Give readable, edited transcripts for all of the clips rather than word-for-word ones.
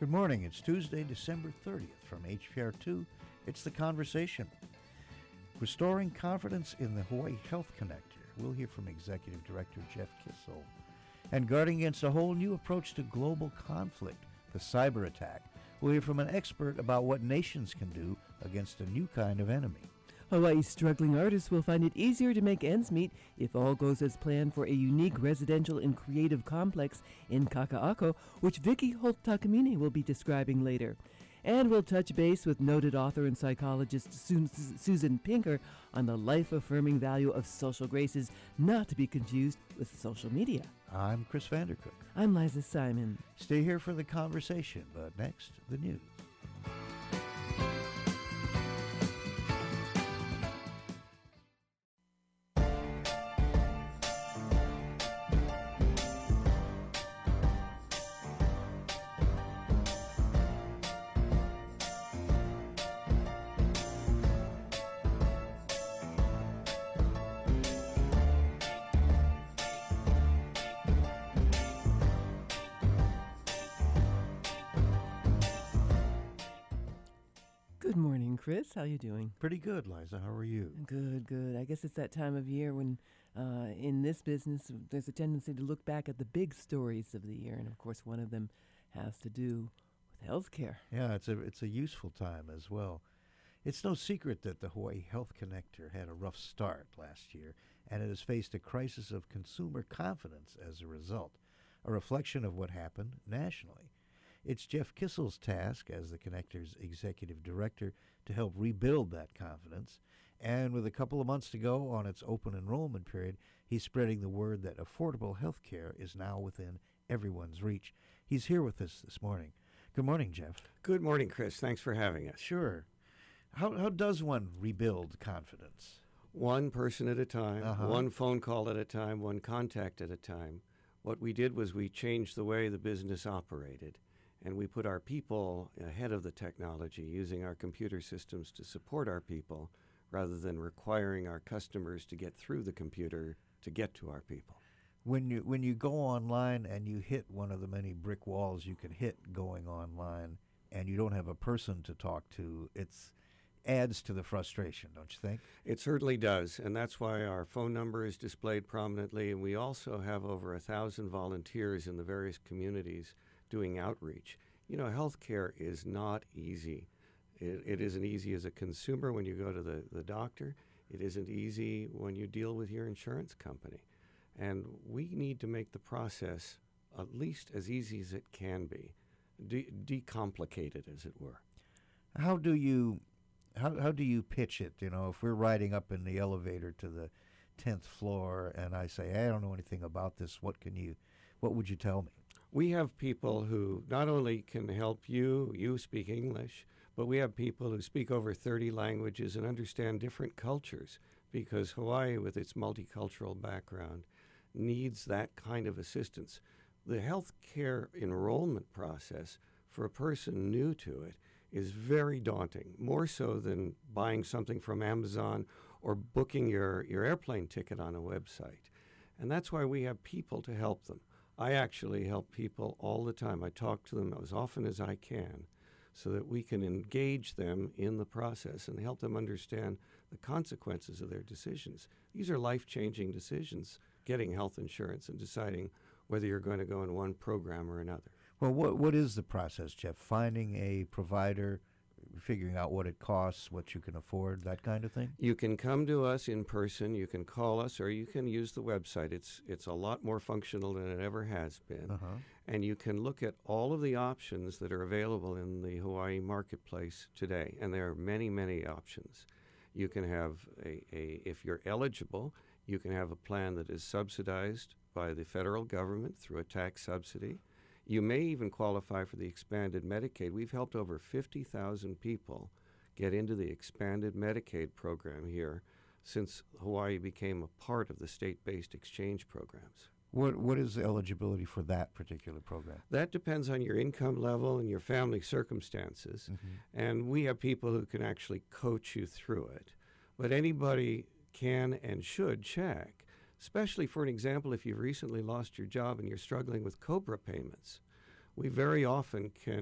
Good morning. It's Tuesday, December 30th. From HPR2, it's The Conversation. Restoring confidence in the Hawaii Health Connector. We'll hear from Executive Director Jeff Kissel. And guarding against a whole new approach to global conflict, the cyber attack. We'll hear from an expert about what nations can do against a new kind of enemy. Hawaii's struggling artists will find it easier to make ends meet if all goes as planned for a unique residential and creative complex in Kaka'ako, which Vicky Holt-Takamine will be describing later. And we'll touch base with noted author and psychologist Susan Pinker on the life-affirming value of social graces, not to be confused with social media. I'm Chris Vandercook. I'm Liza Simon. Stay here for the conversation, but next, the news. Good morning, Chris. How you doing? Pretty good, Liza. How are you? Good, good. I guess it's that time of year when in this business there's a tendency to look back at the big stories of the year, and of course one of them has to do with healthcare. Yeah, it's a useful time as well. It's no secret that the Hawaii Health Connector had a rough start last year, and it has faced a crisis of consumer confidence as a result, a reflection of what happened nationally. It's Jeff Kissel's task as the Connector's executive director to help rebuild that confidence. And with a couple of months to go on its open enrollment period, he's spreading the word that affordable health care is now within everyone's reach. He's here with us this morning. Good morning, Jeff. Good morning, Chris. Thanks for having us. Sure. How does one rebuild confidence? One person at a time, one phone call at a time, one contact at a time. What we did was we changed the way the business operated. And we put our people ahead of the technology, using our computer systems to support our people rather than requiring our customers to get through the computer to get to our people. When you go online and you hit one of the many brick walls you can hit going online and you don't have a person to talk to, it adds to the frustration, don't you think? It certainly does, and that's why our phone number is displayed prominently, and we also have over 1,000 volunteers in the various communities doing outreach. You know, healthcare is not easy. It isn't easy as a consumer when you go to the doctor. It isn't easy when you deal with your insurance company. And we need to make the process at least as easy as it can be, decomplicated, as it were. How do you pitch it? You know, if we're riding up in the elevator to the 10th floor and I say, I don't know anything about this, what would you tell me? We have people who not only can help you speak English, but we have people who speak over 30 languages and understand different cultures, because Hawaii, with its multicultural background, needs that kind of assistance. The healthcare enrollment process for a person new to it is very daunting, more so than buying something from Amazon or booking your airplane ticket on a website. And that's why we have people to help them. I actually help people all the time. I talk to them as often as I can so that we can engage them in the process and help them understand the consequences of their decisions. These are life-changing decisions, getting health insurance and deciding whether you're going to go in one program or another. Well, what is the process, Jeff? Finding a provider, figuring out what it costs, what you can afford, that kind of thing? You can come to us in person, you can call us, or you can use the website. It's a lot more functional than it ever has been. And you can look at all of the options that are available in the Hawaii marketplace today. And there are many, many options. You can have if you're eligible, you can have a plan that is subsidized by the federal government through a tax subsidy. You may even qualify for the expanded Medicaid. We've helped over 50,000 people get into the expanded Medicaid program here since Hawaii became a part of the state-based exchange programs. What is the eligibility for that particular program? That depends on your income level and your family circumstances. And we have people who can actually coach you through it. But anybody can and should check, especially for an example, if you've recently lost your job and you're struggling with COBRA payments. We very often can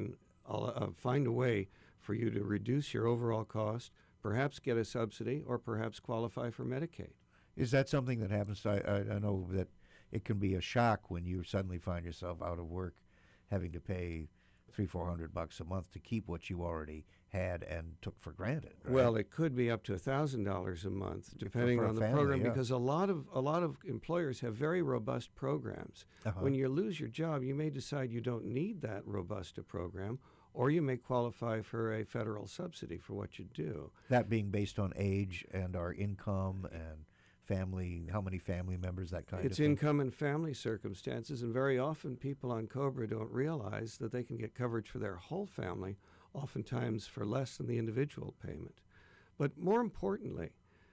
find a way for you to reduce your overall cost, perhaps get a subsidy, or perhaps qualify for Medicaid. Is that something that happens? I know that it can be a shock when you suddenly find yourself out of work, having to pay $300-400 a month to keep what you already had and took for granted. Right? Well, it could be up to $1,000 a month, depending for a on the family, program, yeah. because a lot of employers have very robust programs. When you lose your job, you may decide you don't need that robust a program, or you may qualify for a federal subsidy for what you do. That being based on age and our income and family, how many family members, that kind of It's thing. income and family circumstances, and very often people on COBRA don't realize that they can get coverage for their whole family, oftentimes for less than the individual payment. But more importantly,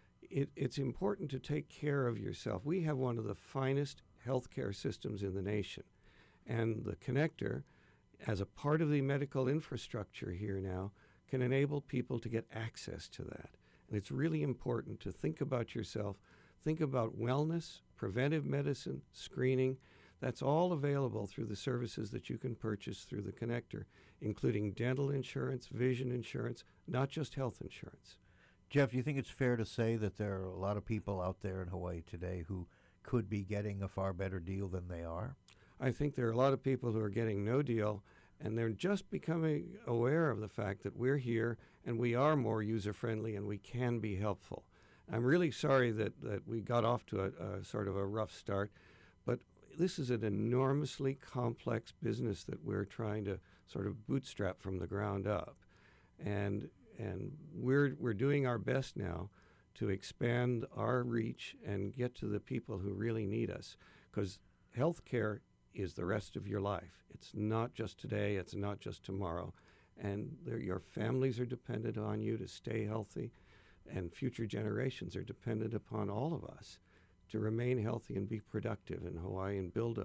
it's important to take care of yourself. We have one of the finest healthcare systems in the nation, and the connector, as a part of the medical infrastructure here now, can enable people to get access to that. And it's really important to think about yourself, think about wellness, preventive medicine, screening. That's all available through the services that you can purchase through the connector, including dental insurance, vision insurance, not just health insurance. Jeff, you think it's fair to say that there are a lot of people out there in Hawaii today who could be getting a far better deal than they are? I think there are a lot of people who are getting no deal, and they're just becoming aware of the fact that we're here and we are more user-friendly and we can be helpful. I'm really sorry that we got off to a sort of a rough start, but this is an enormously complex business that we're trying to sort of bootstrap from the ground up. And we're doing our best now to expand our reach and get to the people who really need us, because healthcare is the rest of your life. It's not just today, it's not just tomorrow. And your families are dependent on you to stay healthy, and future generations are dependent upon all of us to remain healthy and be productive in Hawaii and build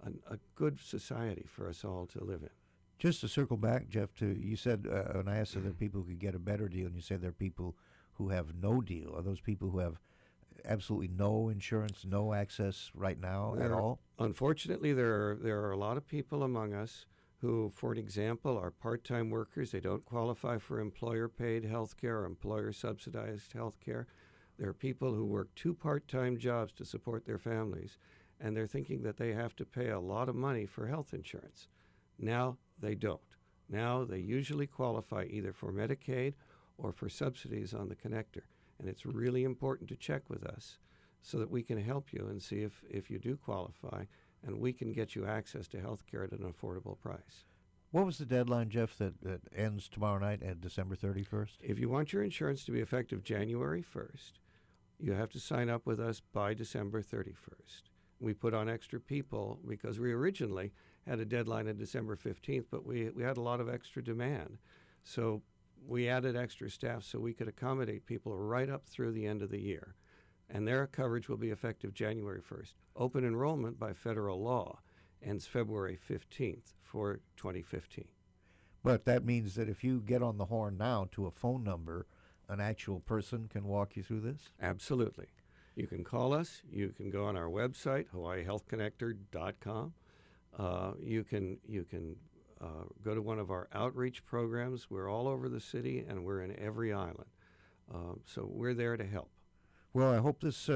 a good society for us all to live in. Just to circle back, Jeff, to you said, when I asked if there are people who could get a better deal, and you said there are people who have no deal. Are those people who have absolutely no insurance, no access right now at all? Unfortunately, there are a lot of people among us who, for an example, are part-time workers. They don't qualify for employer-paid health care or employer-subsidized health care. There are people who work 2 part-time jobs to support their families, and they're thinking that they have to pay a lot of money for health insurance. Now they don't. Now they usually qualify either for Medicaid or for subsidies on the connector. And it's really important to check with us so that we can help you and see if you do qualify, and we can get you access to health care at an affordable price. What was the deadline, Jeff, that ends tomorrow night at December 31st? If you want your insurance to be effective January 1st, you have to sign up with us by December 31st. We put on extra people because we originally had a deadline of December 15th, but we had a lot of extra demand. So we added extra staff so we could accommodate people right up through the end of the year. And their coverage will be effective January 1st. Open enrollment by federal law ends February 15th for 2015. But that means that if you get on the horn now to a phone number, an actual person can walk you through this? Absolutely. You can call us. You can go on our website, hawaiihealthconnector.com. You can go to one of our outreach programs. We're all over the city, and we're in every island. So we're there to help. Well, I hope this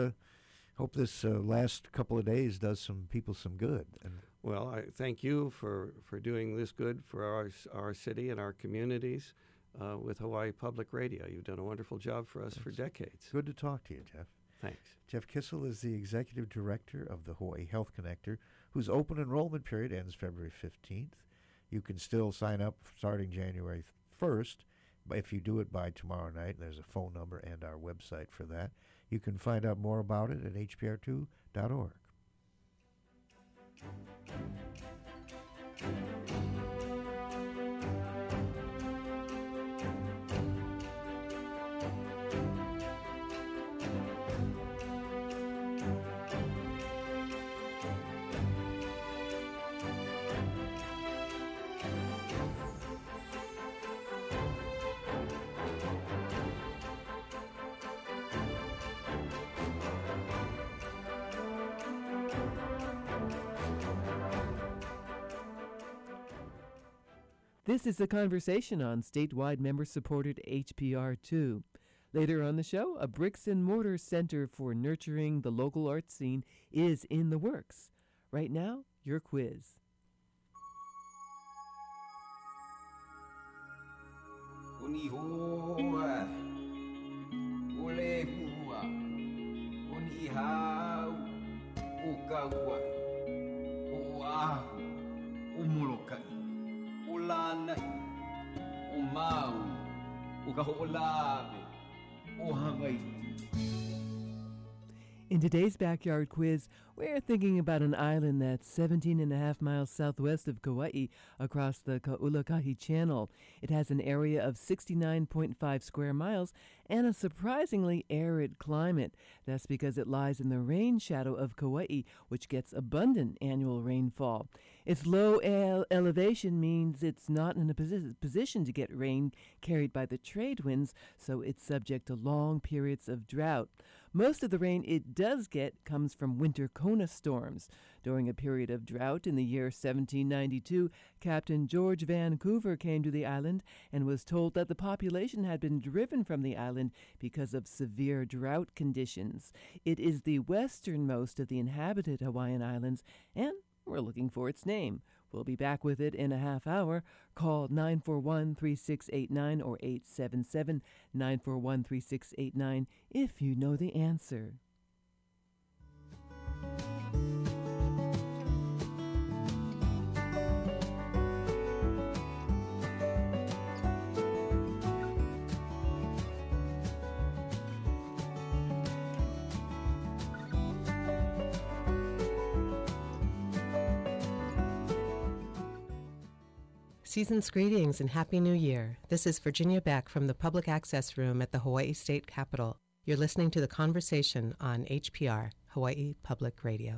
last couple of days does some people some good. And well, I thank you for doing this good for our city and our communities with Hawaii Public Radio. You've done a wonderful job for us for decades. Good to talk to you, Jeff. Thanks. Jeff Kissel is the executive director of the Hawaii Health Connector, whose open enrollment period ends February 15th. You can still sign up starting January 1st. If you do it by tomorrow night, there's a phone number and our website for that. You can find out more about it at hpr2.org. This is The Conversation on statewide member-supported HPR2. Later on the show, a bricks and mortar center for nurturing the local art scene is in the works. Right now, your quiz. In today's backyard quiz, we're thinking about an island that's 17.5 miles southwest of Kauai across the Kaulakahi Channel. It has an area of 69.5 square miles and a surprisingly arid climate. That's because it lies in the rain shadow of Kauai, which gets abundant annual rainfall. Its low elevation means it's not in a position to get rain carried by the trade winds, so it's subject to long periods of drought. Most of the rain it does get comes from winter Kona storms. During a period of drought in the year 1792, Captain George Vancouver came to the island and was told that the population had been driven from the island because of severe drought conditions. It is the westernmost of the inhabited Hawaiian Islands, and we're looking for its name. We'll be back with it in a half hour. Call 941-3689 or 877-941-3689 if you know the answer. Season's greetings and Happy New Year. This is Virginia Beck from the Public Access Room at the Hawaii State Capitol. You're listening to The Conversation on HPR, Hawaii Public Radio.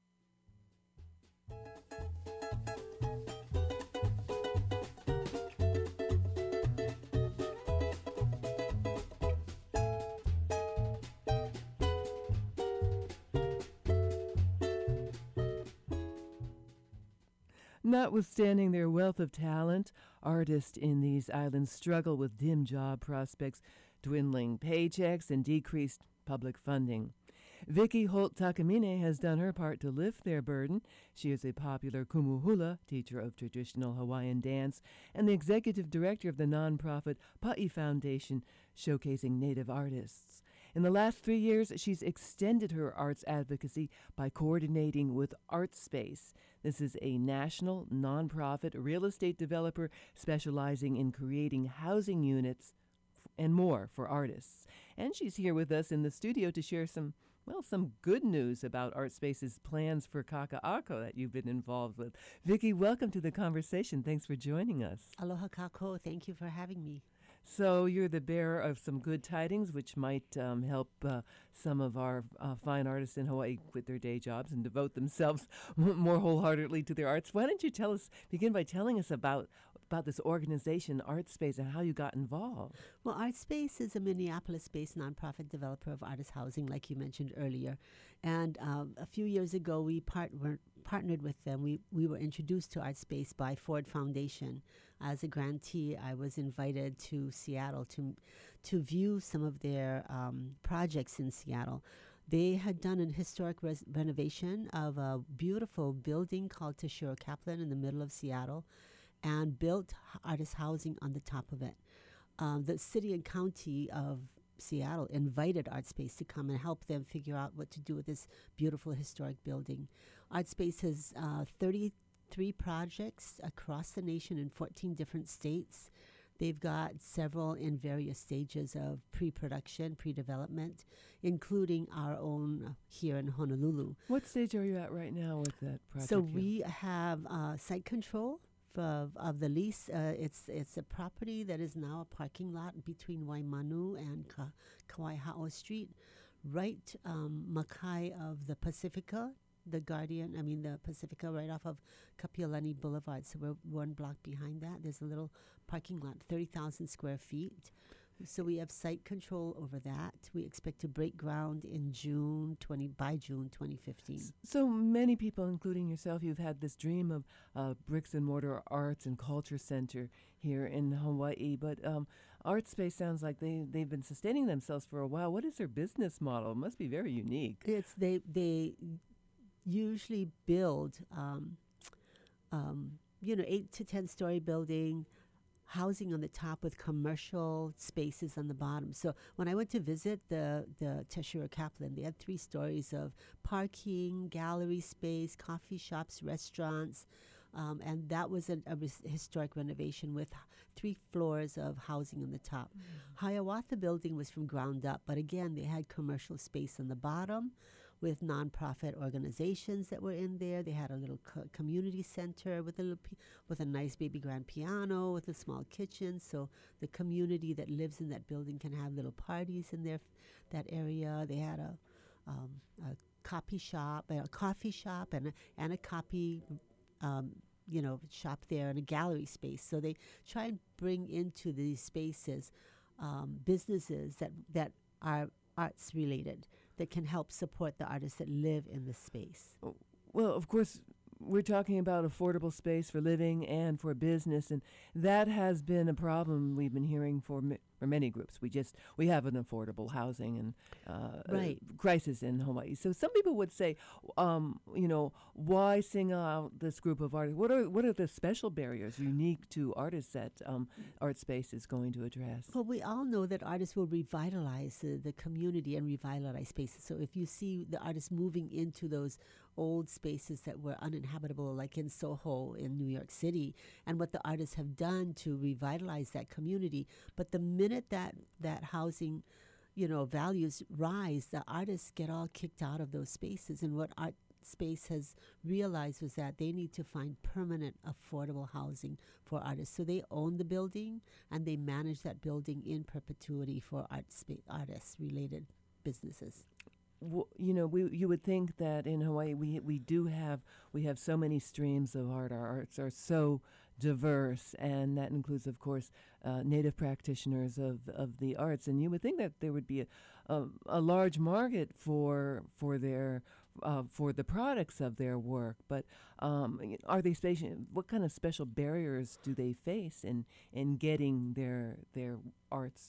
Notwithstanding their wealth of talent, artists in these islands struggle with dim job prospects, dwindling paychecks, and decreased public funding. Vicki Holt Takamine has done her part to lift their burden. She is a popular kumuhula, teacher of traditional Hawaiian dance, and the executive director of the nonprofit Pa'i Foundation, showcasing Native artists. In the last 3 years, she's extended her arts advocacy by coordinating with ArtSpace. This is a national, nonprofit real estate developer specializing in creating housing units and more for artists. And she's here with us in the studio to share some good news about ArtSpace's plans for Kaka'ako that you've been involved with. Vicki, welcome to the conversation. Thanks for joining us. Aloha kako. Thank you for having me. So you're the bearer of some good tidings, which might help some of our fine artists in Hawaii quit their day jobs and devote themselves more wholeheartedly to their arts. Why don't you begin by telling us about this organization, ArtSpace, and how you got involved? Well, ArtSpace is a Minneapolis-based nonprofit developer of artist housing, like you mentioned earlier. And a few years ago, we partnered with them. We were introduced to ArtSpace by Ford Foundation. As a grantee, I was invited to Seattle to view some of their projects in Seattle. They had done an historic renovation of a beautiful building called Tashiro Kaplan in the middle of Seattle, and built artist housing on the top of it. The city and county of Seattle invited ArtSpace to come and help them figure out what to do with this beautiful historic building. ArtSpace has 33 projects across the nation in 14 different states. They've got several in various stages of pre-production, pre-development, including our own here in Honolulu. What stage are you at right now with that project? So we have site control of the lease. It's a property that is now a parking lot between Waimanu and Kauai Ha'o Street, right makai of the Pacifica, the Pacifica right off of Kapiolani Boulevard. So we're one block behind that. There's a little parking lot, 30,000 square feet. So we have site control over that. We expect to break ground in by June 2015. So many people, including yourself, you've had this dream of bricks and mortar arts and culture center here in Hawaii. But Art Space sounds like they've been sustaining themselves for a while. What is their business model? It must be very unique. It's they usually build 8 to 10 story building, housing on the top with commercial spaces on the bottom. So when I went to visit the Teshire Kaplan, they had 3 stories of parking, gallery space, coffee shops, restaurants, and that was a historic renovation with 3 floors of housing on the top. Hiawatha building was from ground up, but again, they had commercial space on the bottom with nonprofit organizations that were in there. They had a little community center with with a nice baby grand piano with a small kitchen, so the community that lives in that building can have little parties in that area. They had a coffee shop, and a copy shop there, and a gallery space. So they try and bring into these spaces businesses that are arts related, that can help support the artists that live in the space. Well, of course, we're talking about affordable space for living and for business, and that has been a problem we've been hearing for many groups. We have an affordable housing and crisis in Hawaii. So some people would say, why sing out this group of artists? What are the special barriers unique to artists that Art Space is going to address? Well, we all know that artists will revitalize the community and revitalize spaces. So if you see the artists moving into those old spaces that were uninhabitable, like in Soho in New York City, and what the artists have done to revitalize that community. But the minute that housing, values rise, the artists get all kicked out of those spaces. And what Art Space has realized was that they need to find permanent, affordable housing for artists. So they own the building and they manage that building in perpetuity for artist-related businesses. You would think that in Hawaii we have so many streams of art. Our arts are so diverse, and that includes, of course, native practitioners of the arts. And you would think that there would be a large market for the products of their work. But are they what kind of special barriers do they face in getting their arts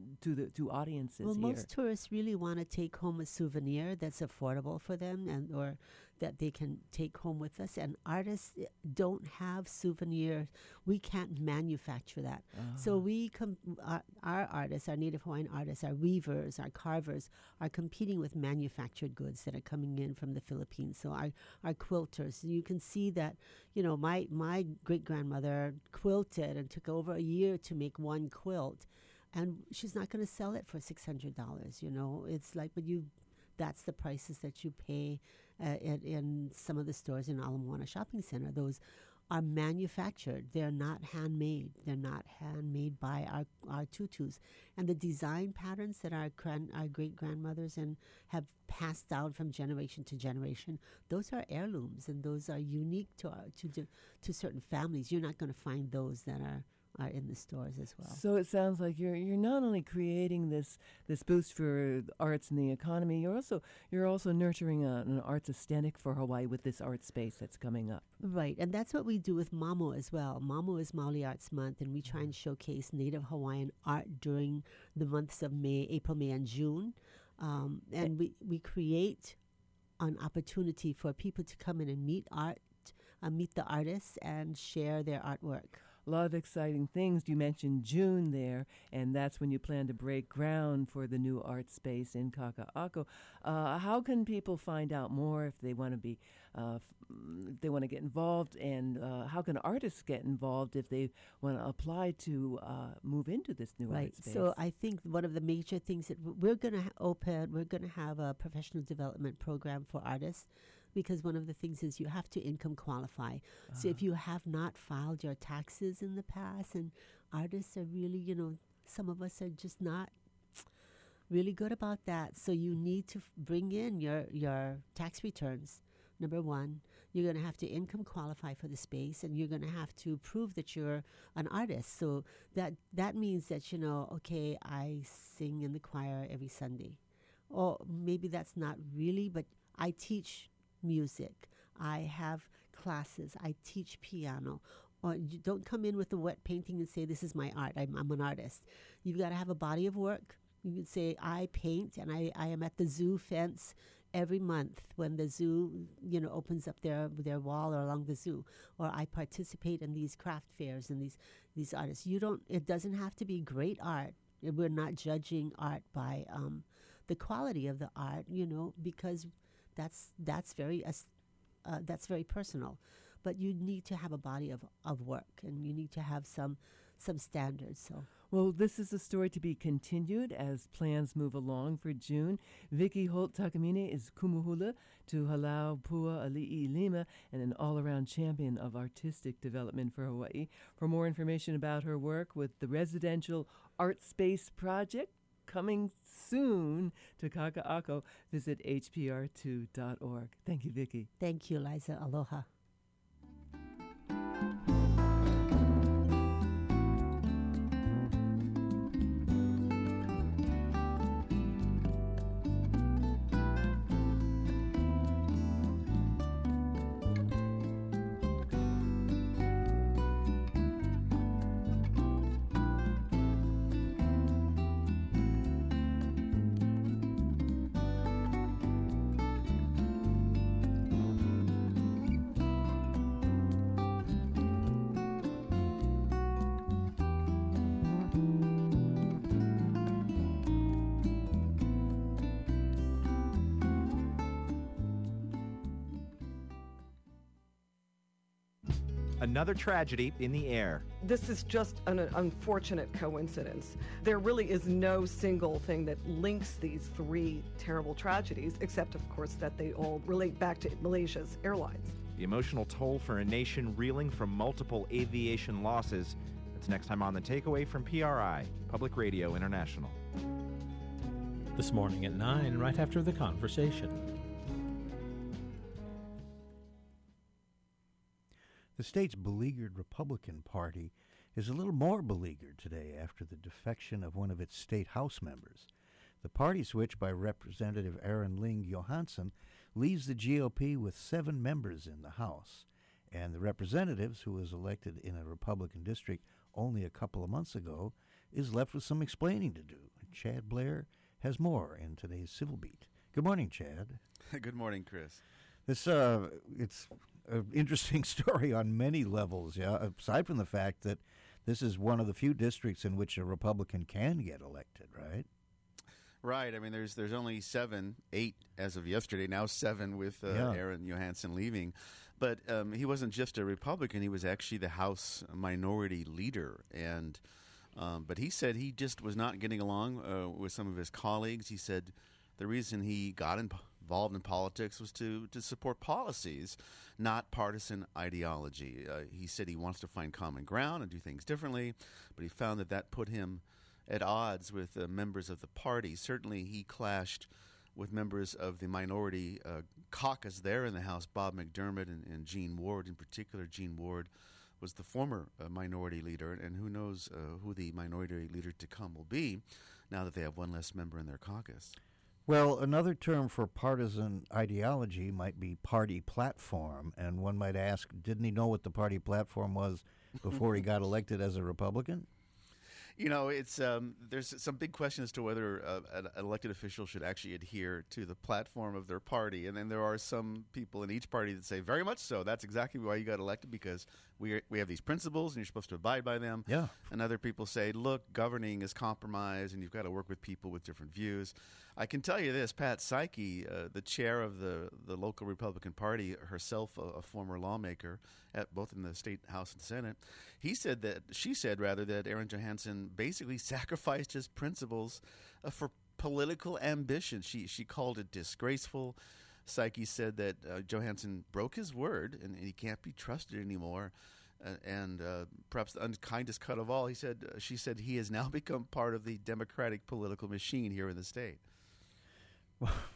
to audiences well, here? Most tourists really want to take home a souvenir that's affordable for them, or that they can take home with us. And artists don't have souvenirs. We can't manufacture that. So our artists, our Native Hawaiian artists, our weavers, our carvers, are competing with manufactured goods that are coming in from the Philippines. So our quilters, you can see that, my great-grandmother quilted and took over a year to make one quilt. And she's not going to sell it for $600. It's like, that's the prices that you pay in some of the stores in Ala Moana Shopping Center. Those are manufactured. They're not handmade. They're not handmade by our tutus. And the design patterns that our great-grandmothers have passed down from generation to generation, those are heirlooms, and those are unique to certain families. You're not going to find those that are in the stores as well. So it sounds like you're not only creating this boost for the arts and the economy, you're also nurturing an arts aesthetic for Hawaii with this art space that's coming up. Right, and that's what we do with Mamo as well. Mamo is Maoli Arts Month, and we try and showcase Native Hawaiian art during the months of April, May, and June. And we create an opportunity for people to come in and meet the artists and share their artwork. A lot of exciting things. You mentioned June there, and that's when you plan to break ground for the new art space in Kaka'ako. How can people find out more if they want to be, if they want to get involved, and how can artists get involved if they want to apply to move into this new art space? So I think one of the major things that we're going to have a professional development program for artists. Because one of the things is you have to income qualify. So if you have not filed your taxes in the past, and artists are really, some of us are just not really good about that. So you need to bring in your tax returns number one. You're going to have to income qualify for the space, and you're going to have to prove that you're an artist. So that means that, okay, I sing in the choir every Sunday. Or maybe that's not really, but I teach music. I have classes. I teach piano. Or you don't come in with the wet painting and say, this is my art. I'm an artist. You've got to have a body of work. You can say, I paint, and I am at the zoo fence every month when the zoo, opens up their wall or along the zoo. Or I participate in these craft fairs and these artists. It doesn't have to be great art. We're not judging art by the quality of the art, because that's very personal. But you need to have a body of work, and you need to have some standards. So. Well, this is a story to be continued as plans move along for June. Vicky Holt Takamine is Kumuhula to Halau Pua Ali'i Lima and an all-around champion of artistic development for Hawaii. For more information about her work with the Residential Art Space Project, coming soon to Kaka'ako, visit hpr2.org. Thank you, Vicky. Thank you, Liza. Aloha. Another tragedy in the air. This is just an unfortunate coincidence. There really is no single thing that links these three terrible tragedies, except, of course, that they all relate back to Malaysia's airlines. The emotional toll for a nation reeling from multiple aviation losses. That's next time on The Takeaway from PRI, Public Radio International. This morning at 9, right after the conversation. The state's beleaguered Republican Party is a little more beleaguered today after the defection of one of its state House members. The party switch by Representative Aaron Ling Johansson leaves the GOP with 7 members in the House, and the Representatives, who was elected in a Republican district only a couple of months ago, is left with some explaining to do. Chad Blair has more in today's Civil Beat. Good morning, Chad. Good morning, Chris. It's an interesting story on many levels, aside from the fact that this is one of the few districts in which a Republican can get elected, right? Right. I mean, there's only 8 as of yesterday, now 7 with Aaron Johansson leaving. But he wasn't just a Republican, he was actually the House minority leader. And but he said he just was not getting along with some of his colleagues. He said the reason he got involved in politics was to support policies, not partisan ideology. He said he wants to find common ground and do things differently, but he found that put him at odds with members of the party. Certainly he clashed with members of the minority caucus there in the House, Bob McDermott and Gene Ward. In particular, Gene Ward was the former minority leader, and who knows who the minority leader to come will be now that they have one less member in their caucus. Well, another term for partisan ideology might be party platform, and one might ask, didn't he know what the party platform was before he got elected as a Republican? You know, it's there's some big question as to whether an elected official should actually adhere to the platform of their party. And then there are some people in each party that say, very much so, that's exactly why you got elected, because we have these principles and you're supposed to abide by them. Yeah. And other people say, look, governing is compromise and you've got to work with people with different views. I can tell you this, Pat Saiki, the chair of the local Republican Party, herself a former lawmaker, both in the State House and Senate, she said that Aaron Johansson basically sacrificed his principles for political ambition. She called it disgraceful. Saiki said that Johansson broke his word and he can't be trusted anymore. And perhaps the unkindest cut of all, she said he has now become part of the Democratic political machine here in the state.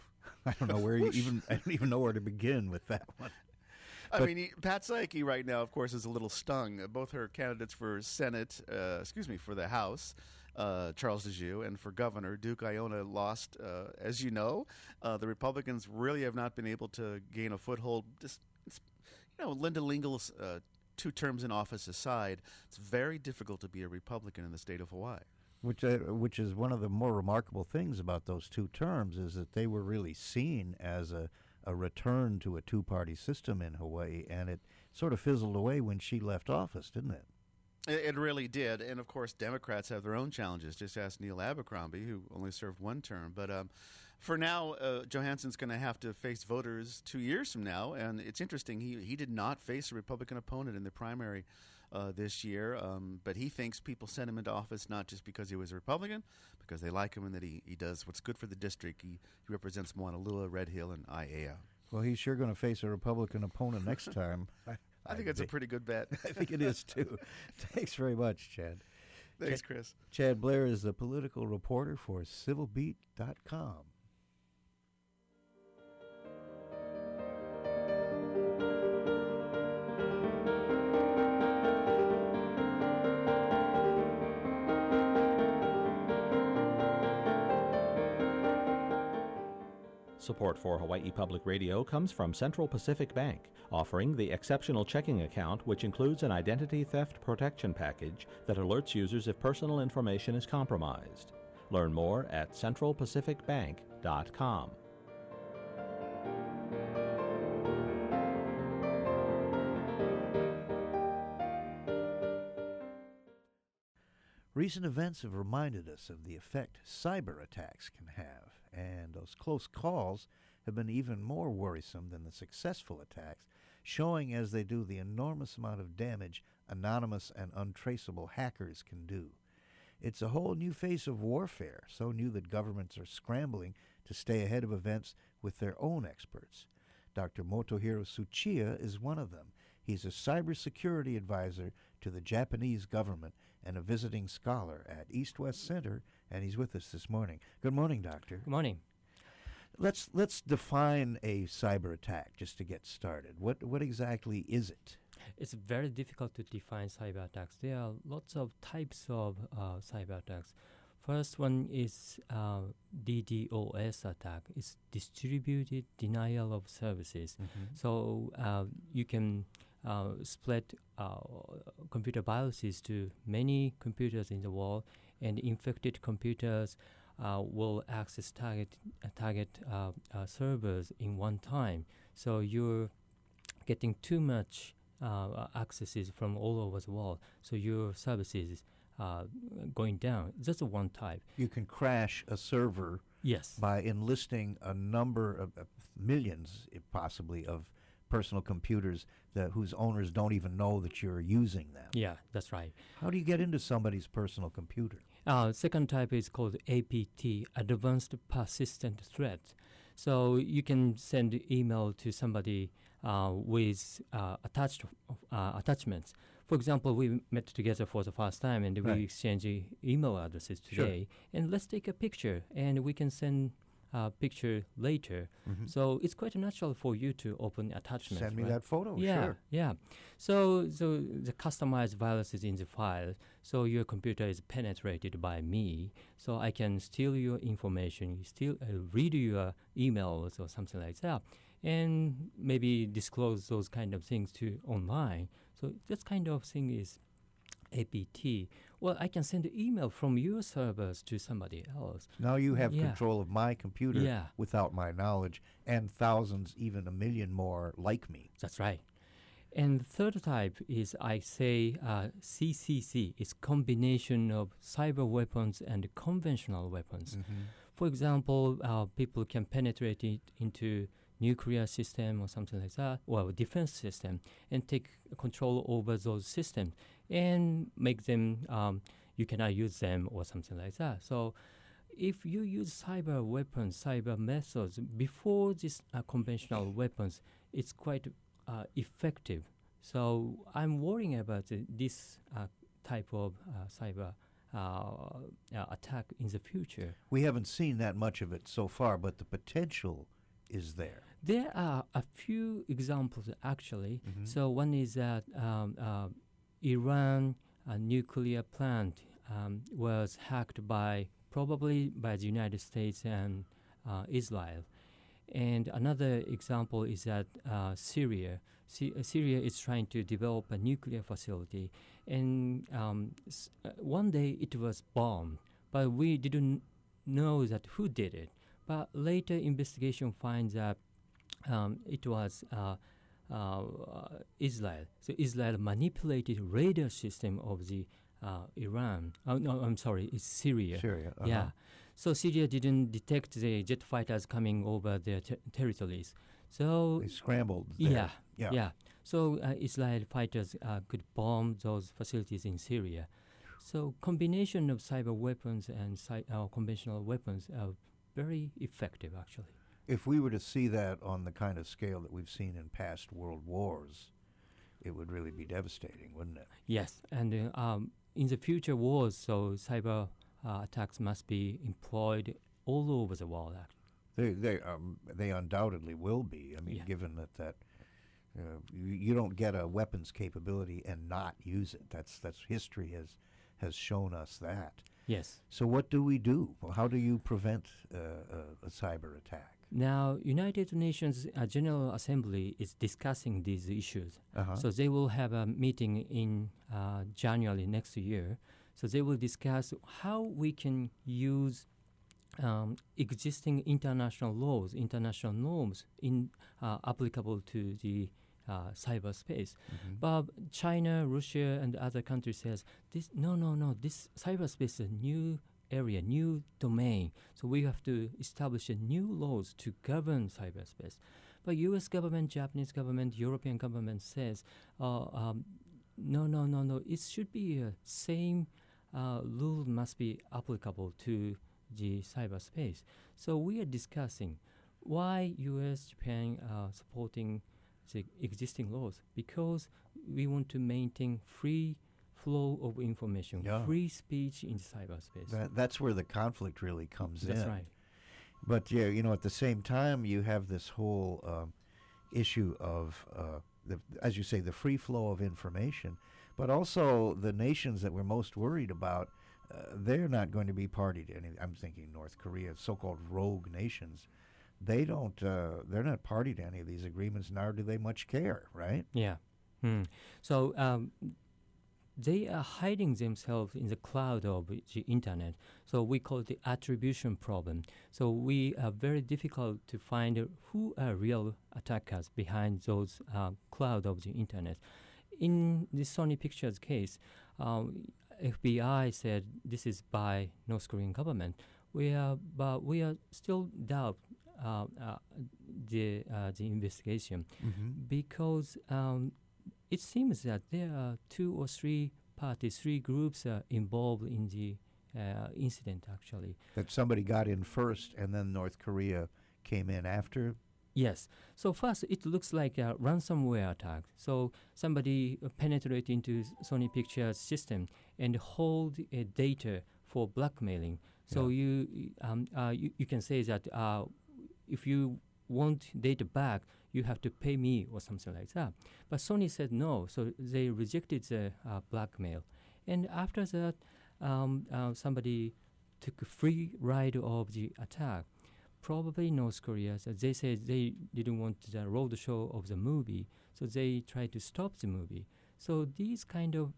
I don't know where I don't even know where to begin with that one. I mean, Pat Saiki right now, of course, is a little stung. Both her candidates for Senate, for the House, Charles DeJew, and for governor, Duke Aiona, lost. As you know, the Republicans really have not been able to gain a foothold. Linda Lingle's 2 terms in office aside, it's very difficult to be a Republican in the state of Hawaii. Which is one of the more remarkable things about those 2 terms is that they were really seen as a return to a 2-party system in Hawaii, and it sort of fizzled away when she left office, didn't it? It really did, and of course Democrats have their own challenges. Just ask Neil Abercrombie, who only served 1 term. But for now, Johansson's going to have to face voters 2 years from now, and it's interesting, he did not face a Republican opponent in the primary this year, but he thinks people sent him into office not just because he was a Republican, because they like him and that he does what's good for the district. He represents Moanalua, Red Hill, and Aiea. Well, he's sure going to face a Republican opponent next time. I think it's a pretty good bet. I think it is, too. Thanks very much, Chad. Thanks, Chris. Chad Blair is the political reporter for civilbeat.com. Support for Hawaii Public Radio comes from Central Pacific Bank, offering the exceptional checking account, which includes an identity theft protection package that alerts users if personal information is compromised. Learn more at centralpacificbank.com. Recent events have reminded us of the effect cyber attacks can have, and those close calls have been even more worrisome than the successful attacks, showing as they do the enormous amount of damage anonymous and untraceable hackers can do. It's a whole new face of warfare, so new that governments are scrambling to stay ahead of events with their own experts. Dr. Motohiro Tsuchiya is one of them. He's a cybersecurity advisor to the Japanese government and a visiting scholar at East West Center, and he's with us this morning. Good morning, Doctor. Good morning. Let's define a cyber attack just to get started. What exactly is it? It's very difficult to define cyber attacks. There are lots of types of cyber attacks. First one is DDoS attack. It's distributed denial of services. Mm-hmm. So you can spread computer viruses to many computers in the world, and infected computers will access target servers in one time. So you're getting too much accesses from all over the world. So your services going down. That's one type. You can crash a server Yes. by enlisting a number of millions, if possibly, of personal computers whose owners don't even know that you're using them. Yeah, that's right. How do you get into somebody's personal computer? Second type is called APT, Advanced Persistent Threat. So you can send email to somebody with attachments. For example, we met together for the first time and Right. we exchange email addresses today. And let's take a picture, and we can send a picture later. Mhm. So it's quite natural for you to open attachments. Send me right? that photo, Yeah, sure. yeah. So the customized virus is in the file. So your computer is penetrated by me. So I can steal your information, read your emails or something like that, and maybe disclose those kind of things to online. So this kind of thing is APT. Well, I can send an email from your servers to somebody else. Now you have Yeah. control of my computer Yeah. without my knowledge, and thousands, even a million more like me. That's right. And the third type is, I say, CCC. It's combination of cyber weapons and conventional weapons. For example, people can penetrate it into nuclear system or something like that, or a defense system, and take control over those systems and make them, you cannot use them or something like that. So if you use cyber weapons, cyber methods, before these conventional weapons, it's quite effective. So I'm worrying about this type of cyber attack in the future. We haven't seen that much of it so far, but the potential is there? There are a few examples, actually. Mm-hmm. So one is that Iran nuclear plant was hacked probably by the United States and Israel. And another example is that Syria. Syria is trying to develop a nuclear facility, and one day it was bombed, but we didn't know that who did it. But later investigation finds that it was Israel. So Israel manipulated radar system of the Iran. Oh no, I'm sorry, it's Syria. Syria. Uh-huh. Yeah. So Syria didn't detect the jet fighters coming over their territories. So they scrambled there. Yeah. So Israel fighters could bomb those facilities in Syria. So combination of cyber weapons and conventional weapons are very effective, actually. If we were to see that on the kind of scale that we've seen in past world wars, it would really be devastating, wouldn't it? Yes, and in the future wars, so cyber attacks must be employed all over the world. They undoubtedly will be. I mean, given that you don't get a weapons capability and not use it. That's history has shown us that. Yes. So what do we do? How do you prevent a cyber attack? Now, United Nations General Assembly is discussing these issues. Uh-huh. So they will have a meeting in January next year. So they will discuss how we can use existing international laws, international norms applicable to the cyberspace. Mm-hmm. But China, Russia, and other countries says, this cyberspace is a new area, new domain. So we have to establish new laws to govern cyberspace. But U.S. government, Japanese government, European government says, no. It should be the same rule must be applicable to the cyberspace. So we are discussing why U.S., Japan are supporting the existing laws, because we want to maintain free flow of information, free speech in cyberspace. That's where the conflict really comes in. That's right. But at the same time, you have this whole issue of, as you say, the free flow of information, but also the nations that we're most worried about, they're not going to be party to any. I'm thinking North Korea, so-called rogue nations. They're not party to any of these agreements, nor do they much care, right? Yeah. So they are hiding themselves in the cloud of the internet. So we call it the attribution problem. So we are very difficult to find who are real attackers behind those cloud of the internet. In the Sony Pictures case, FBI said this is by North Korean government. But we are still doubt the investigation because it seems that there are 2 or 3 parties, 3 groups involved in the incident, actually. That somebody got in first and then North Korea came in after? Yes. So first, it looks like a ransomware attack. So somebody penetrated into Sony Pictures system and hold data for blackmailing. So you can say that if you want data back, you have to pay me or something like that. But Sony said no, so they rejected the blackmail. And after that, somebody took a free ride of the attack. Probably North Korea, so they said they didn't want the roadshow of the movie, so they tried to stop the movie. So these kind of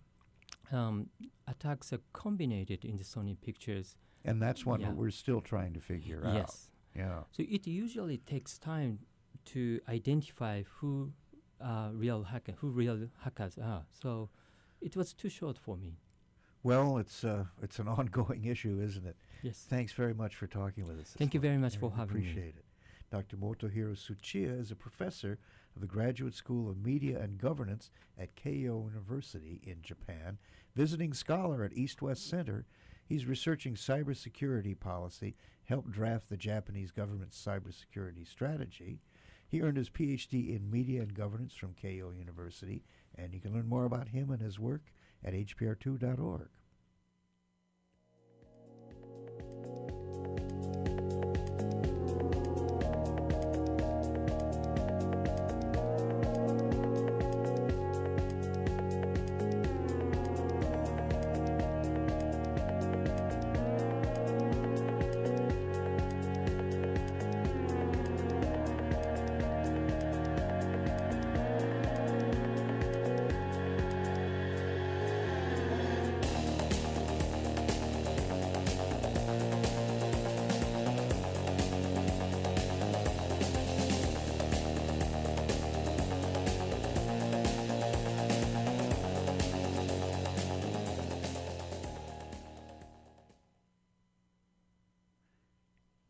attacks are combined in the Sony Pictures. And that's one that we're still trying to figure out. Yes. Yeah. So it usually takes time to identify who real hackers are. So it was too short for me. Well, it's an ongoing issue, isn't it? Yes. Thanks very much for talking with us. Thank you very much for having me. Appreciate it. Dr. Motohiro Tsuchiya is a professor of the Graduate School of Media and Governance at Keio University in Japan, visiting scholar at East-West Center. He's researching cybersecurity policy, helped draft the Japanese government's cybersecurity strategy. He earned his PhD in Media and Governance from Keio University, and you can learn more about him and his work at hpr2.org.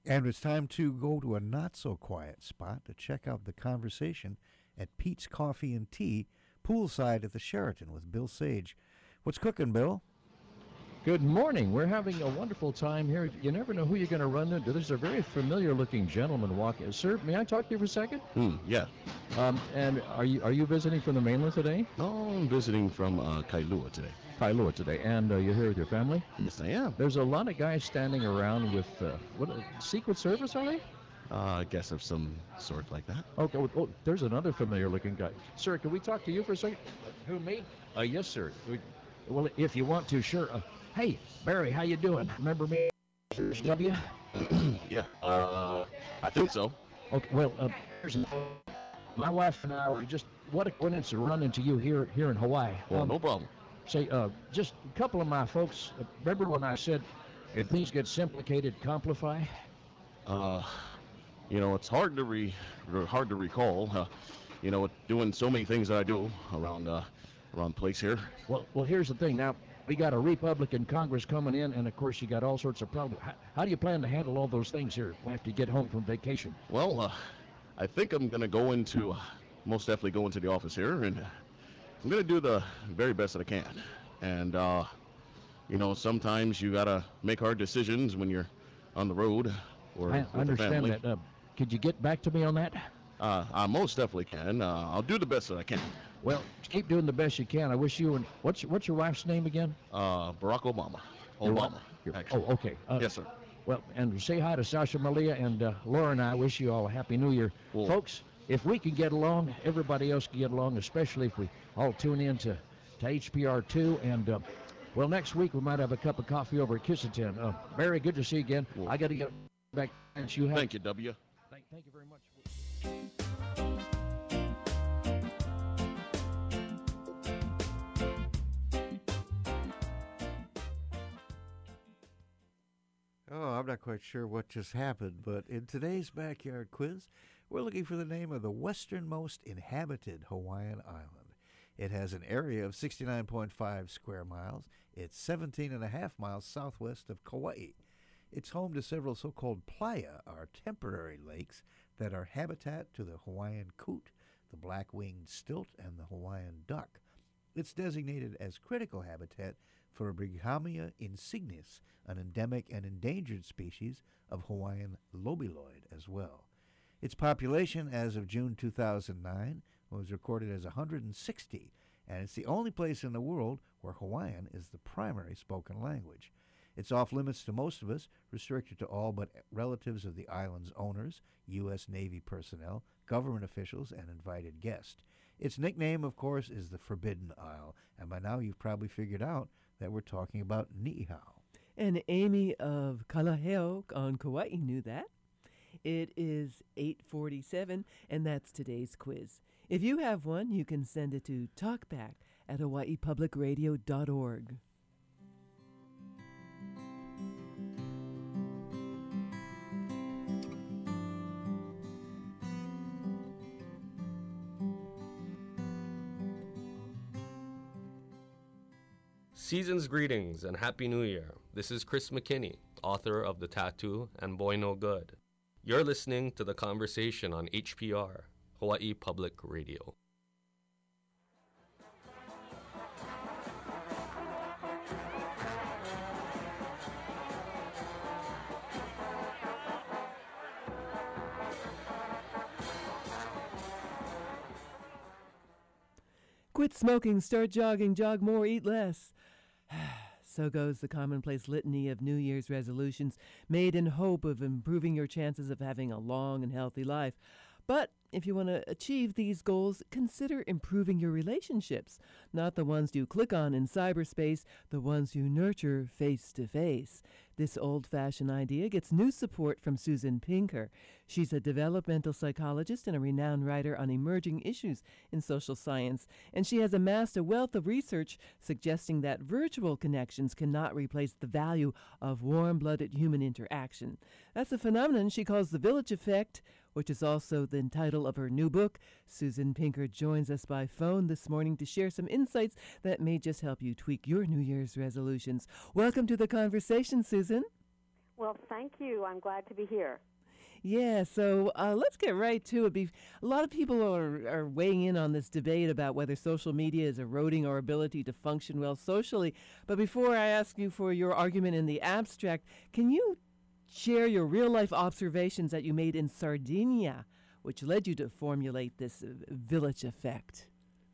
And it's time to go to a not-so-quiet spot to check out the conversation at Pete's Coffee and Tea, poolside at the Sheraton with Bill Sage. What's cooking, Bill? Good morning. We're having a wonderful time here. You never know who you're going to run into. There's a very familiar-looking gentleman walking. Sir, may I talk to you for a second? Yeah. And are you visiting from the mainland today? No, I'm visiting from Kailua today. Kailua today. And you're here with your family? Yes, I am. There's a lot of guys standing around with, Secret Service, are they? I guess of some sort like that. Okay. Well, there's another familiar-looking guy. Sir, can we talk to you for a second? Who, me? Yes, sir. Well, if you want to, sure. Hey, Barry, how you doing? Remember me? W? Yeah, I think so. Okay, well, my wife and I were just, what a coincidence to run into you here in Hawaii. Well, no problem. Say, just a couple of my folks, remember when I said, if things get simplicated, complify? It's hard to recall. Doing so many things that I do around the place here. Well, here's the thing. Now, we got a Republican Congress coming in, and of course you got all sorts of problems. How do you plan to handle all those things here after you get home from vacation? Well, I think I'm going to most definitely go into the office here, and I'm going to do the very best that I can. And, sometimes you got to make hard decisions when you're on the road or I with the understand family. that. Could you get back to me on that? I most definitely can. I'll do the best that I can. Well, keep doing the best you can. I wish you and what's your wife's name again? Barack Obama. Oh, okay. Yes, sir. Well, and say hi to Sasha Malia and Laura and I wish you all a Happy New Year. Cool. Folks, if we can get along, everybody else can get along, especially if we all tune in to HPR2. And, next week we might have a cup of coffee over at Kissington. Barry, good to see you again. Cool. I got to get back. Thank you, W. Thank you very much. Oh, I'm not quite sure what just happened, but in today's Backyard Quiz, we're looking for the name of the westernmost inhabited Hawaiian island. It has an area of 69.5 square miles. It's 17.5 miles southwest of Kauai. It's home to several so-called playa, or temporary lakes, that are habitat to the Hawaiian coot, the black-winged stilt, and the Hawaiian duck. It's designated as critical habitat for Brighamia insignis, an endemic and endangered species of Hawaiian lobeloid as well. Its population as of June 2009 was recorded as 160, and it's the only place in the world where Hawaiian is the primary spoken language. It's off limits to most of us, restricted to all but relatives of the island's owners, U.S. Navy personnel, government officials, and invited guests. Its nickname, of course, is the Forbidden Isle, and by now you've probably figured out that we're talking about Niihau. And Amy of Kalaheo on Kauai knew that. It is 8:47, and that's today's quiz. If you have one, you can send it to talkback@hawaiipublicradio.org. Season's greetings and Happy New Year. This is Chris McKinney, author of The Tattoo and Boy No Good. You're listening to The Conversation on HPR, Hawaii Public Radio. Quit smoking, start jogging, jog more, eat less. So goes the commonplace litany of New Year's resolutions made in hope of improving your chances of having a long and healthy life. But if you want to achieve these goals, consider improving your relationships, not the ones you click on in cyberspace, the ones you nurture face to face. This old-fashioned idea gets new support from Susan Pinker. She's a developmental psychologist and a renowned writer on emerging issues in social science, and she has amassed a wealth of research suggesting that virtual connections cannot replace the value of warm-blooded human interaction. That's a phenomenon she calls the village effect, which is also the title of her new book. Susan Pinker joins us by phone this morning to share some insights that may just help you tweak your New Year's resolutions. Welcome to the conversation, Susan. Well, thank you. I'm glad to be here. Yeah, so let's get right to it. A lot of people are weighing in on this debate about whether social media is eroding our ability to function well socially. But before I ask you for your argument in the abstract, can you share your real-life observations that you made in Sardinia, which led you to formulate this village effect?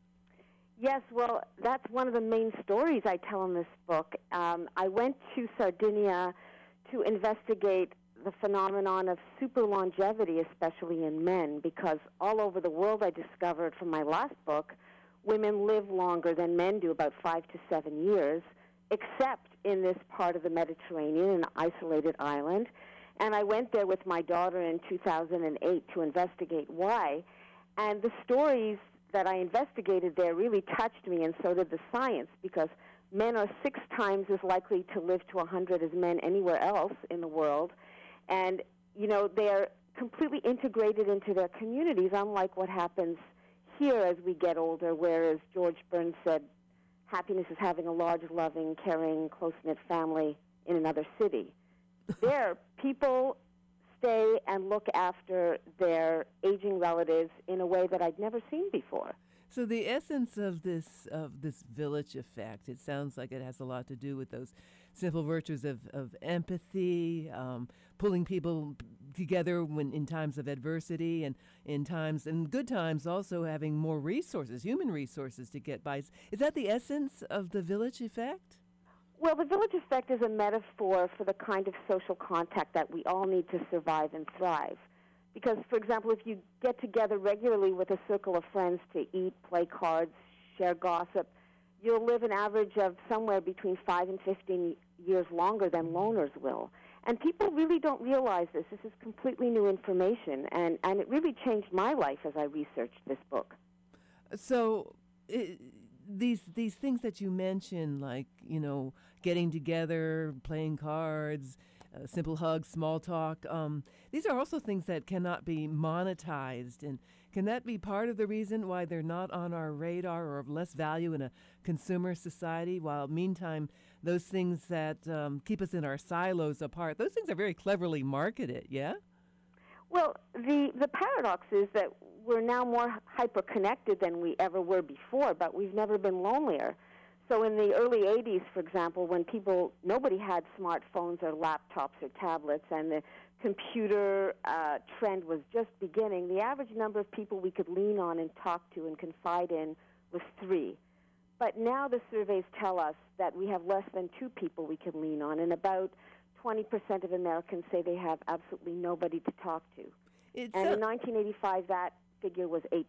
Yes, well, that's one of the main stories I tell in this book. I went to Sardinia to investigate the phenomenon of super longevity, especially in men, because all over the world I discovered from my last book, women live longer than men do, about 5 to 7 years, except in this part of the Mediterranean, an isolated island. And I went there with my daughter in 2008 to investigate why. And the stories that I investigated there really touched me, and so did the science, because men are 6 times as likely to live to 100 as men anywhere else in the world. And, you know, they're completely integrated into their communities, unlike what happens here as we get older, whereas George Burns said, happiness is having a large, loving, caring, close-knit family in another city. There, people stay and look after their aging relatives in a way that I'd never seen before. So the essence of this village effect, it sounds like it has a lot to do with those simple virtues of empathy, pulling people together when in times of adversity, and in good times also having more resources, human resources to get by. Is that the essence of the village effect? Well, the village effect is a metaphor for the kind of social contact that we all need to survive and thrive. Because, for example, if you get together regularly with a circle of friends to eat, play cards, share gossip, you'll live an average of somewhere between 5 and 15 years longer than loners will. And people really don't realize this. This is completely new information, and it really changed my life as I researched this book. So these things that you mentioned, like, you know, getting together, playing cards, simple hugs, small talk, these are also things that cannot be monetized. And can that be part of the reason why they're not on our radar or of less value in a consumer society, while meantime those things that keep us in our silos apart, those things are very cleverly marketed, yeah? Well, the paradox is that we're now more hyper-connected than we ever were before, but we've never been lonelier. So in the early 80s, for example, when nobody had smartphones or laptops or tablets, and the computer trend was just beginning, the average number of people we could lean on and talk to and confide in was 3. But now the surveys tell us that we have less than 2 people we can lean on, and about 20% of Americans say they have absolutely nobody to talk to. And in 1985, that figure was 8%.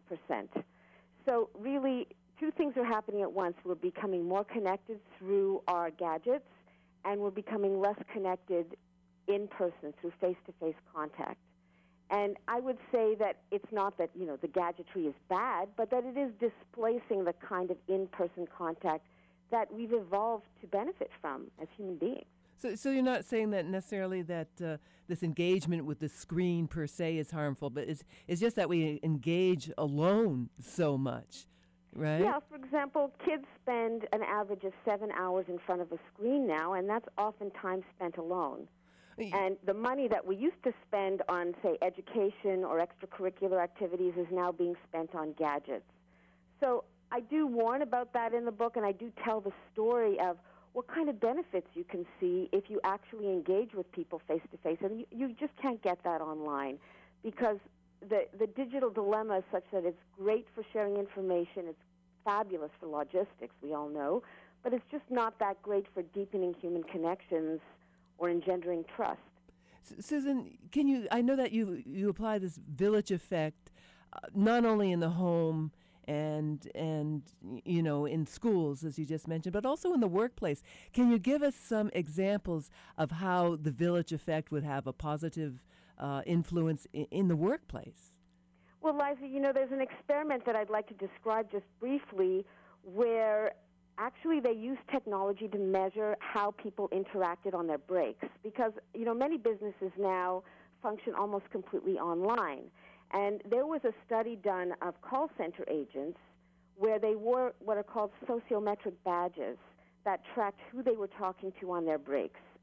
So really, 2 things are happening at once. We're becoming more connected through our gadgets, and we're becoming less connected in person through face-to-face contact. And I would say that it's not that, you know, the gadgetry is bad, but that it is displacing the kind of in-person contact that we've evolved to benefit from as human beings. So you're not saying that necessarily that this engagement with the screen per se is harmful, but it's just that we engage alone so much, right? Yeah, for example, kids spend an average of 7 hours in front of a screen now, and that's often time spent alone. And the money that we used to spend on, say, education or extracurricular activities is now being spent on gadgets. So I do warn about that in the book, and I do tell the story of what kind of benefits you can see if you actually engage with people face-to-face. And you just can't get that online, because the digital dilemma is such that it's great for sharing information, it's fabulous for logistics, we all know, but it's just not that great for deepening human connections or engendering trust. Susan, I know that you apply this village effect not only in the home and you know, in schools, as you just mentioned, but also in the workplace. Can you give us some examples of how the village effect would have a positive influence in the workplace? Well, Liza, you know, there's an experiment that I'd like to describe just briefly where actually they used technology to measure how people interacted on their breaks, because, you know, many businesses now function almost completely online. And there was a study done of call center agents where they wore what are called sociometric badges that tracked who they were talking to on their breaks.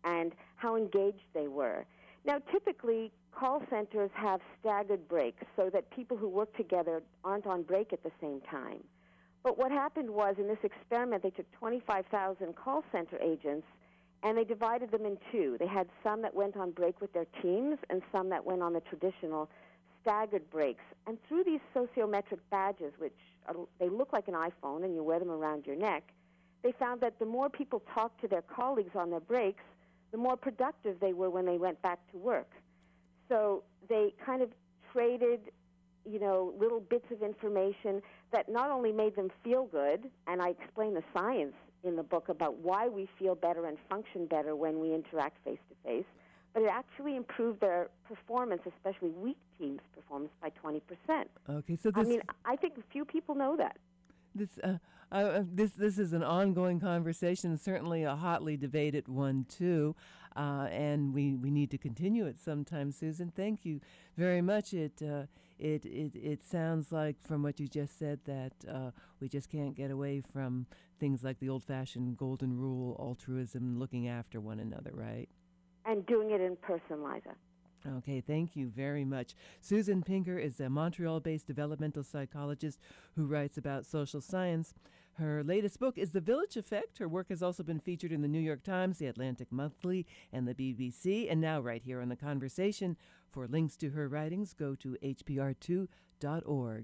and how engaged they were. Now, typically, call centers have staggered breaks so that people who work together aren't on break at the same time. But what happened was, in this experiment, they took 25,000 call center agents, and they divided them in two. They had some that went on break with their teams and some that went on the traditional staggered breaks. And through these sociometric badges, which they look like an iPhone and you wear them around your neck, they found that the more people talked to their colleagues on their breaks, the more productive they were when they went back to work. So they kind of traded, little bits of information that not only made them feel good, and I explain the science in the book about why we feel better and function better when we interact face-to-face, but it actually improved their performance, especially weak teams' performance, by 20%. Okay, so this... I think few people know that. This is an ongoing conversation, certainly a hotly debated one too, and we need to continue it sometime. Susan, thank you very much. It sounds like from what you just said that we just can't get away from things like the old-fashioned golden rule, altruism, looking after one another, right? And doing it in person, Liza. Okay, thank you very much. Susan Pinker is a Montreal-based developmental psychologist who writes about social science. Her latest book is The Village Effect. Her work has also been featured in the New York Times, the Atlantic Monthly, and the BBC, and now right here on The Conversation. For links to her writings, go to hpr2.org.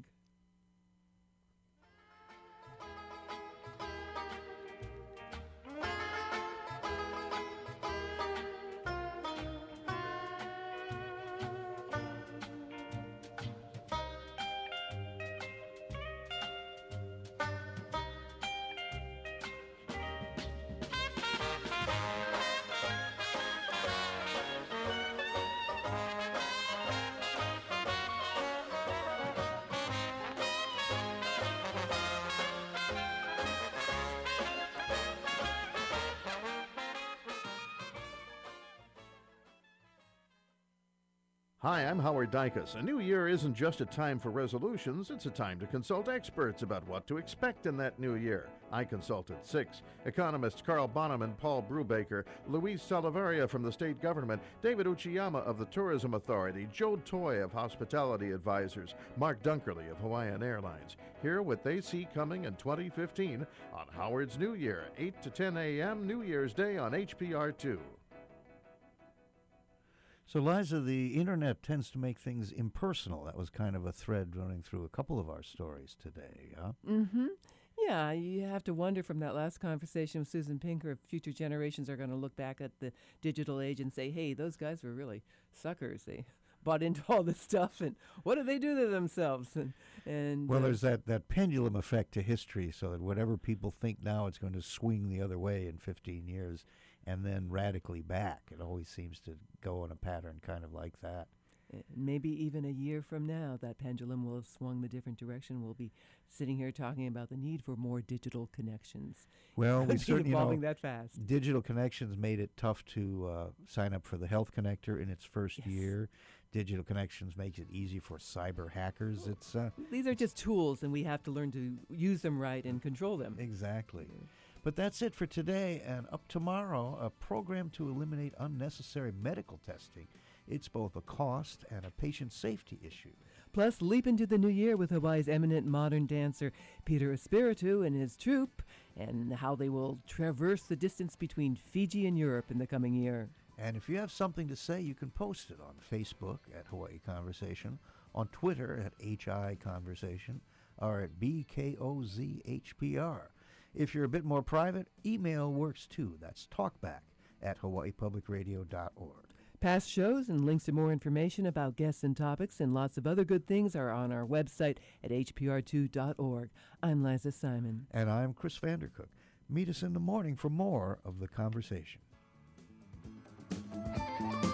Hi, I'm Howard Dykus. A new year isn't just a time for resolutions, it's a time to consult experts about what to expect in that new year. I consulted 6. Economists Carl Bonham and Paul Brubaker, Luis Salaverria from the state government, David Uchiyama of the Tourism Authority, Joe Toy of Hospitality Advisors, Mark Dunkerley of Hawaiian Airlines. Hear what they see coming in 2015 on Howard's New Year, 8 to 10 a.m. New Year's Day on HPR2. So, Liza, the internet tends to make things impersonal. That was kind of a thread running through a couple of our stories today, huh? Mm-hmm. Yeah, you have to wonder from that last conversation with Susan Pinker if future generations are going to look back at the digital age and say, hey, those guys were really suckers. They bought into all this stuff, and what did they do to themselves? Well, there's that pendulum effect to history, so that whatever people think now, it's going to swing the other way in 15 years. And then radically back. It always seems to go in a pattern kind of like that. Maybe even a year from now, that pendulum will have swung the different direction. We'll be sitting here talking about the need for more digital connections. Well, we certainly evolving that fast. Digital connections made it tough to sign up for the Health Connector in its first year. Digital connections makes it easy for cyber hackers. These are just tools, and we have to learn to use them right and control them. Exactly. But that's it for today, and up tomorrow, a program to eliminate unnecessary medical testing. It's both a cost and a patient safety issue. Plus, leap into the new year with Hawaii's eminent modern dancer Peter Espiritu and his troupe, and how they will traverse the distance between Fiji and Europe in the coming year. And if you have something to say, you can post it on Facebook at Hawaii Conversation, on Twitter at HI Conversation, or at BKOZHPR. If you're a bit more private, email works too. That's talkback@hawaiipublicradio.org. Past shows and links to more information about guests and topics and lots of other good things are on our website at hpr2.org. I'm Liza Simon. And I'm Chris Vandercook. Meet us in the morning for more of The Conversation.